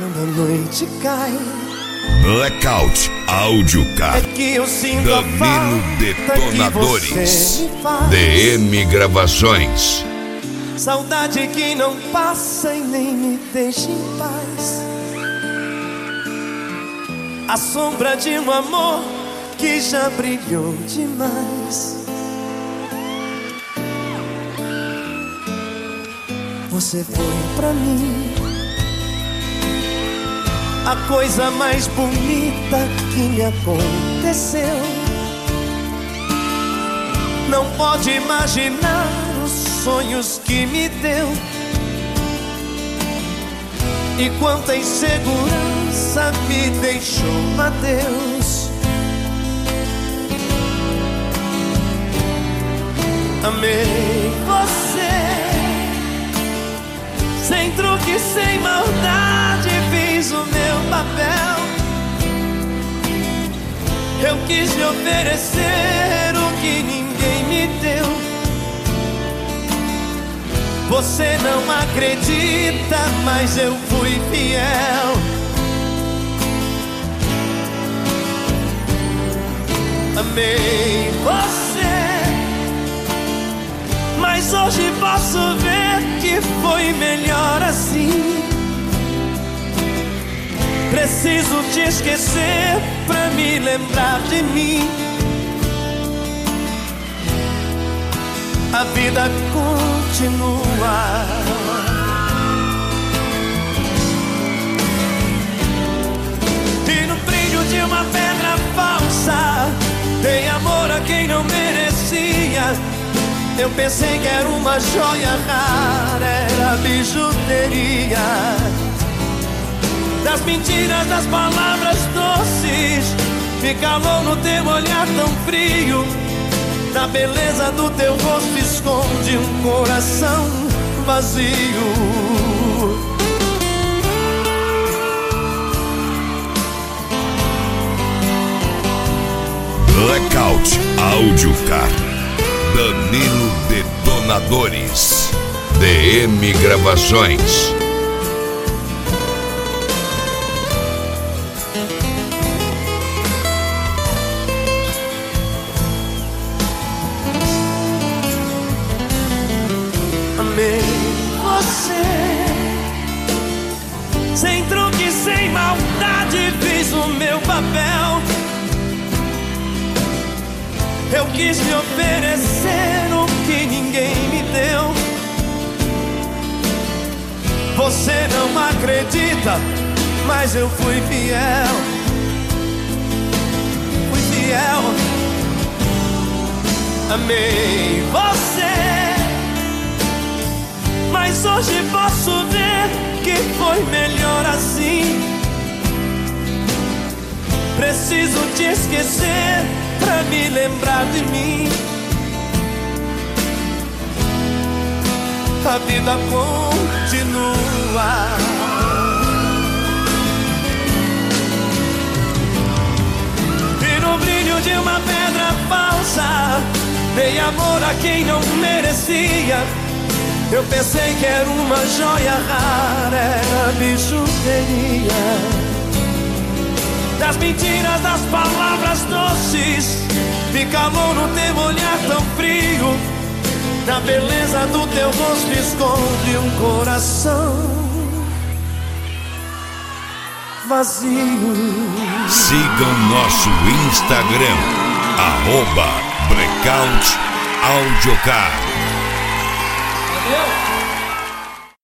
quando a noite cai. Blackout Audiocar. É que eu sinto Danilo a falta Detonadores. que você me faz. DM Gravações. Saudade que não passa e nem me deixa em paz. A sombra de um amor que já brilhou demais. Você foi pra mim a coisa mais bonita que me aconteceu. Não pode imaginar os sonhos que me deu e quanta insegurança me deixou. Adeus. Amei você, sem truque, sem maldade, fiz o meu papel. Eu quis lhe oferecer o que ninguém me deu. Você não acredita, mas eu fui fiel. Amei você, mas hoje posso ver que foi melhor assim. Preciso te esquecer pra me lembrar de mim. A vida continua. E no brilho de uma pedra falsa, dei amor a quem não merecia. Eu pensei que era uma joia rara, era bijuteria. Das mentiras, das palavras doces, me calou no teu olhar tão frio. Na beleza do teu rosto esconde um coração vazio. Blackout Audiocar. Danilo Detonadores. DM Gravações. Amei você, sem truque, sem maldade, fiz o meu papel. Eu quis lhe oferecer o que ninguém me deu. Você não acredita, mas eu fui fiel. Fui fiel. Amei você, mas hoje posso ver que foi melhor assim. Preciso te esquecer pra me lembrar de mim. A vida continua. E no brilho de uma pedra falsa, dei amor a quem não merecia. Eu pensei que era uma joia rara, era bijuteria. Das mentiras, das palavras doces, me calou no teu olhar tão frio. Na beleza do teu rosto esconde um coração vazio. Sigam nosso Instagram, @Blackout Audiocar. Valeu!